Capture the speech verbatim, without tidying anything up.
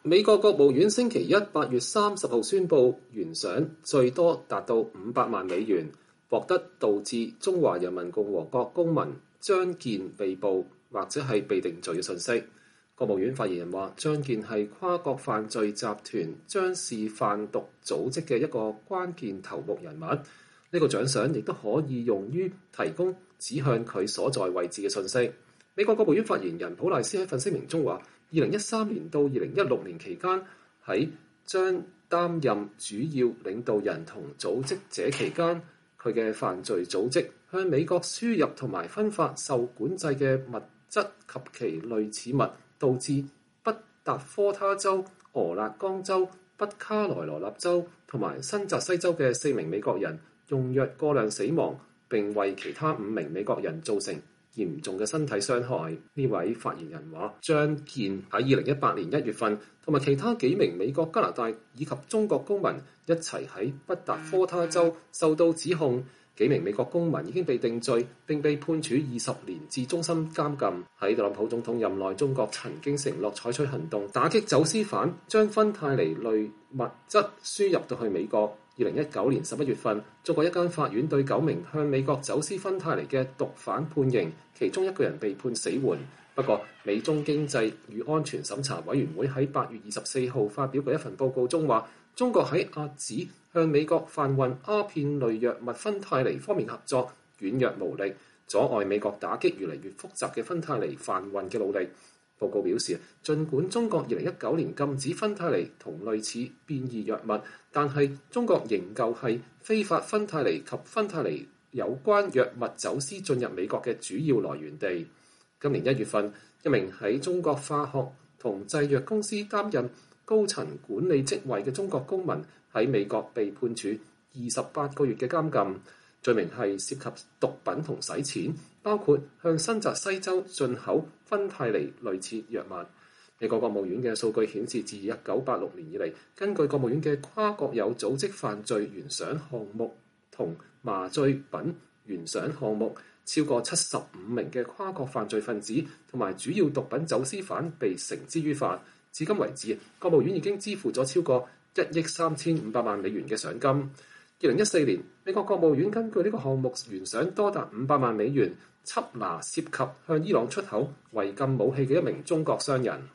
美國國務院星期一八月三十號宣布，懸賞最多達到五百萬美元，獲得導致中華人民共和國公民張健被捕或者係被定罪嘅訊息。國務院發言人話：張健係跨國犯罪集團張氏販毒組織嘅一個關鍵頭目人物。呢、這個獎賞亦都可以用於提供指向佢所在位置嘅訊息。美國國務院發言人普賴斯喺份聲明中話：二零一三年到二零一六年期間，喺將擔任主要領導人同組織者期間，佢嘅犯罪組織向美國輸入同埋分發受管制嘅物質及其類似物，導致北達科他州、俄勒岡州、北卡羅來納州同埋新澤西州嘅四名美國人用藥過量死亡，並為其他五名美國人造成嚴重嘅身體傷害。呢位發言人話：張健喺二零一八年一月份同埋其他幾名美國、加拿大以及中國公民一齊喺北達科他州受到指控，幾名美國公民已經被定罪並被判處二十年至終身監禁。喺特朗普總統任內，中國曾經承諾採取行動打擊走私犯，將芬太尼類物質輸入到去美國。二零一九年十一月份，中國一間法院對九名向美國走私芬太尼嘅毒販判刑，其中一個人被判死緩。不過，美中經濟與安全審查委員會喺八月二十四號發表嘅一份報告中話，中國喺遏止向美國販運鴉片類藥物芬太尼方面合作軟弱無力，阻礙美國打擊越嚟越複雜嘅芬太尼販運嘅努力。報告表示，儘管中國二零一九年禁止芬太尼同類似變異藥物，但係中國仍舊係非法芬太尼及芬太尼有關藥物走私進入美國嘅主要來源地。今年一月份，一名喺中國化學同製藥公司擔任高層管理職位嘅中國公民喺美國被判處二十八個月嘅監禁，罪名係涉及毒品同洗錢，包括向新澤西州進口芬太尼類似藥物。美國國務院嘅數據顯示，自一九八六年以嚟，根據國務院嘅跨國有組織犯罪懸賞項目同麻醉品懸賞項目，超過七十五名嘅跨國犯罪分子同埋主要毒品走私犯被繩之於法。至今為止，國務院已經支付咗超過一億三千五百萬美元嘅賞金。二零一四年，美國國務院根據呢個項目懸賞多達五百萬美元，緝拿涉及向伊朗出口違禁武器嘅一名中國商人。